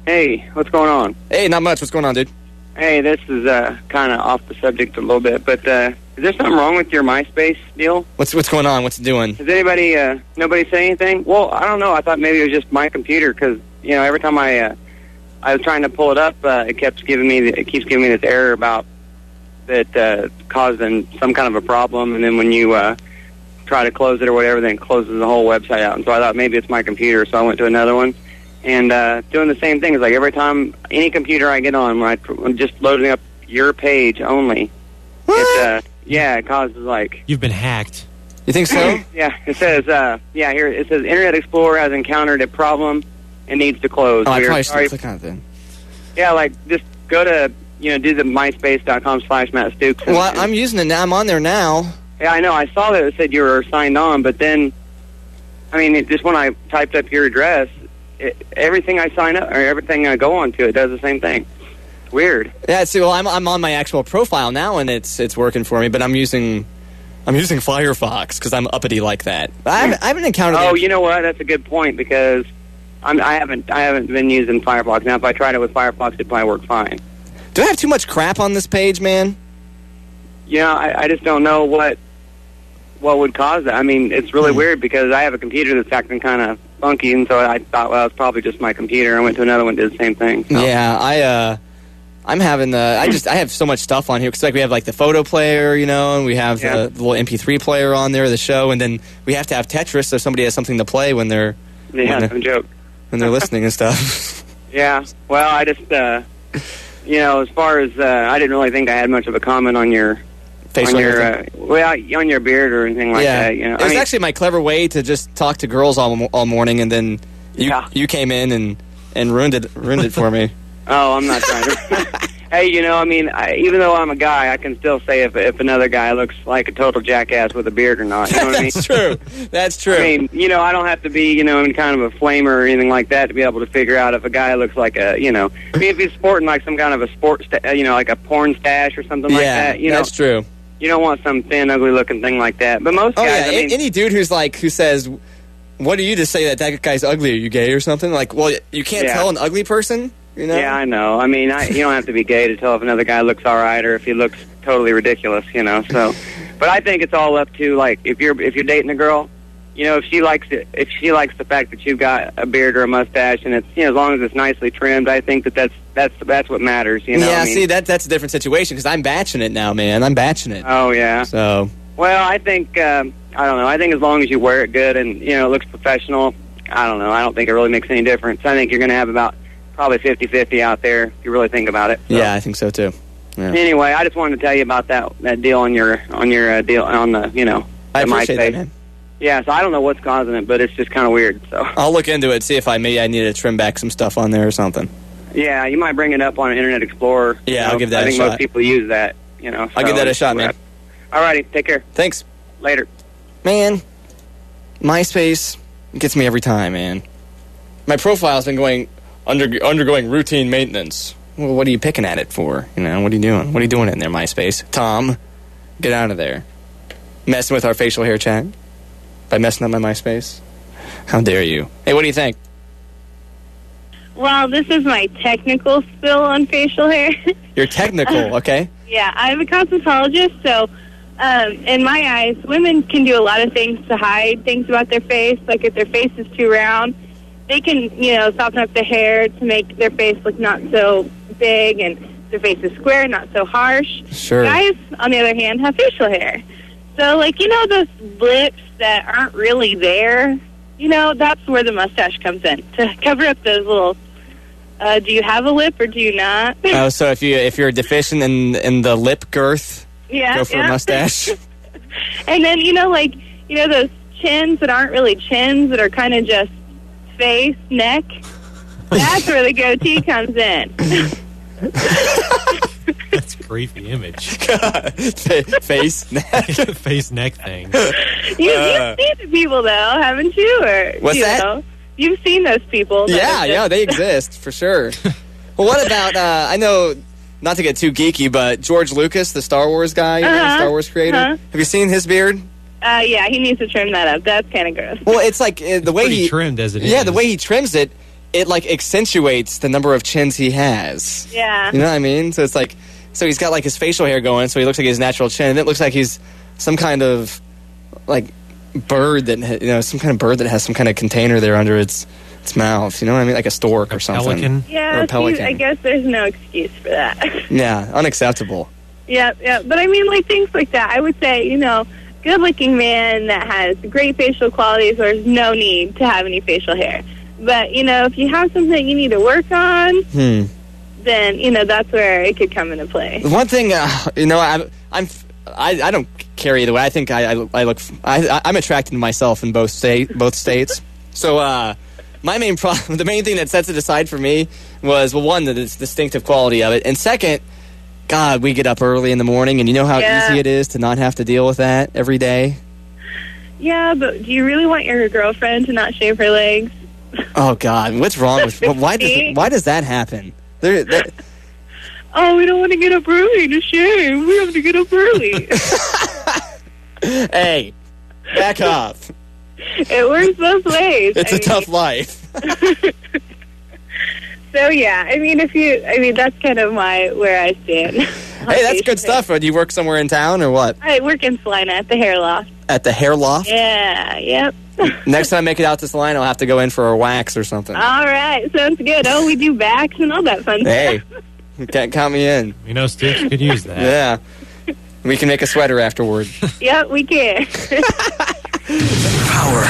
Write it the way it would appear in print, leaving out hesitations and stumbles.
Hey, what's going on? Hey, not much. What's going on, dude? Hey, this is kind of off the subject a little bit, but is there something wrong with your MySpace deal? What's going on? What's it doing? Has anybody, nobody say anything? Well, I don't know. I thought maybe it was just my computer because, you know, every time I was trying to pull it up, it keeps giving me this error about that causing some kind of a problem, and then when you try to close it or whatever, then it closes the whole website out. And so I thought maybe it's my computer, so I went to another one. And doing the same thing. It's like every time, any computer I get on, when I'm just loading up your page only, it causes like... You've been hacked. You think so? Yeah, it says, here, it says Internet Explorer has encountered a problem and needs to close. Oh, I probably should click on it then. Yeah, like, just go to, do the myspace.com/Matt Stooks. Well, I'm using it now. I'm on there now. Yeah, I know. I saw that it said you were signed on, but then, just when I typed up your address, everything I sign up, or everything I go on to, it does the same thing. It's weird. Yeah, see, well, I'm on my actual profile now, and it's working for me, but I'm using Firefox, because I'm uppity like that. I haven't encountered... Oh, you know what? That's a good point, because I haven't been using Firefox. Now, if I tried it with Firefox, it'd probably work fine. Do I have too much crap on this page, man? Yeah, I just don't know what would cause that. It's really weird, because I have a computer that's acting kind of funky, and so I thought, well, it's probably just my computer. I went to another one, did the same thing. So. Yeah, I'm having I have so much stuff on here, because we have like the photo player, and we have the little MP3 player on there, the show, and then we have to have Tetris so somebody has something to play when they're... Yeah, no joke. When they're listening and stuff. Yeah, well, I just, as far as, I didn't really think I had much of a comment on your... Facial on your beard or anything like that. It was actually my clever way to just talk to girls all morning, and then you came in and ruined it for me. Oh, I'm not trying to. Hey, even though I'm a guy, I can still say if another guy looks like a total jackass with a beard or not. You know what I mean? That's true. That's true. I don't have to be, in kind of a flamer or anything like that to be able to figure out if a guy looks like if he's sporting like some kind of a like a porn stash or something like that. That's true. You don't want some thin, ugly-looking thing like that. But most guys, any dude who says, "What are you to say that guy's ugly? Are you gay or something?" Like, well, you can't tell an ugly person, Yeah, I know. you don't have to be gay to tell if another guy looks all right or if he looks totally ridiculous, So, but I think it's all up to like if you're dating a girl, if she likes the fact that you've got a beard or a mustache and it's as long as it's nicely trimmed, I think that's what matters. Yeah, see that's a different situation because I'm batching it now, man. I'm batching it. Oh yeah. So well, I think I don't know. I think as long as you wear it good and it looks professional, I don't know. I don't think it really makes any difference. I think you're going to have about probably 50-50 out there if you really think about it. So. Yeah, I think so too. Yeah. Anyway, I just wanted to tell you about that deal on your deal on the I appreciate that, man. Yeah, so I don't know what's causing it, but it's just kind of weird. So I'll look into it, see if I need to trim back some stuff on there or something. Yeah, you might bring it up on Internet Explorer. Yeah, I'll give that a shot. I think most people use that, So I'll give that a shot, man. All righty, take care. Thanks. Later. Man, MySpace gets me every time, man. My profile's been undergoing routine maintenance. Well, what are you picking at it for? What are you doing? What are you doing in there, MySpace? Tom, get out of there. Messing with our facial hair chat by messing up my MySpace? How dare you? Hey, what do you think? Well, this is my technical spill on facial hair. You're technical, okay? Yeah, I'm a cosmetologist, so in my eyes, women can do a lot of things to hide things about their face. Like if their face is too round, they can, soften up the hair to make their face look not so big, and their face is square, not so harsh. Sure. Guys, on the other hand, have facial hair. So, those lips that aren't really there, that's where the mustache comes in, to cover up those little, do you have a lip or do you not? Oh, so if you're deficient in the lip girth, go for a mustache? And then, those chins that aren't really chins, that are kind of just face, neck, that's where the goatee comes in. That's a creepy image. Face, neck. Face, neck thing. You've seen the people, though, haven't you? Or, what's that? You've seen those people. Yeah, they exist, for sure. Well, what about, I know, not to get too geeky, but George Lucas, the Star Wars guy, the Star Wars creator? Have you seen his beard? Yeah, he needs to trim that up. That's kind of gross. Well, it's like the way he trimmed as it is. Yeah, the way he trims it, it like accentuates the number of chins he has. Yeah. You know what I mean? So it's like, so he's got like his facial hair going, so he looks like his natural chin, and it looks like he's some kind of like bird that some kind of bird that has some kind of container there under its mouth. You know what I mean? Like a stork or something. Pelican. Yeah, or a pelican. I guess there's no excuse for that. Yeah, unacceptable. Yeah. But I mean, like things like that. I would say, good-looking man that has great facial qualities, there's no need to have any facial hair. But if you have something you need to work on, then that's where it could come into play. One thing, I don't care either way. I think I'm attracted to myself in both states. So my main problem, the main thing that sets it aside for me was, well, one, the distinctive quality of it, and second, God, we get up early in the morning, and you know how easy it is to not have to deal with that every day. Yeah, but do you really want your girlfriend to not shave her legs? Oh God, what's wrong with? Why does that happen? Oh, we don't want to get up early to shave. We have to get up early. Hey, back off. It works both ways. It's a tough life. So yeah, that's kind of where I stand. Hey, that's good stuff. Do you work somewhere in town or what? I work in Salina at the Hair Loft. At the Hair Loft? Yeah, yep. Next time I make it out to Salina, I'll have to go in for a wax or something. All right, sounds good. Oh, we do backs and all that fun stuff. Hey, can't count me in. Stitch could use that. Yeah. We can make a sweater afterward. Yep, we can. Power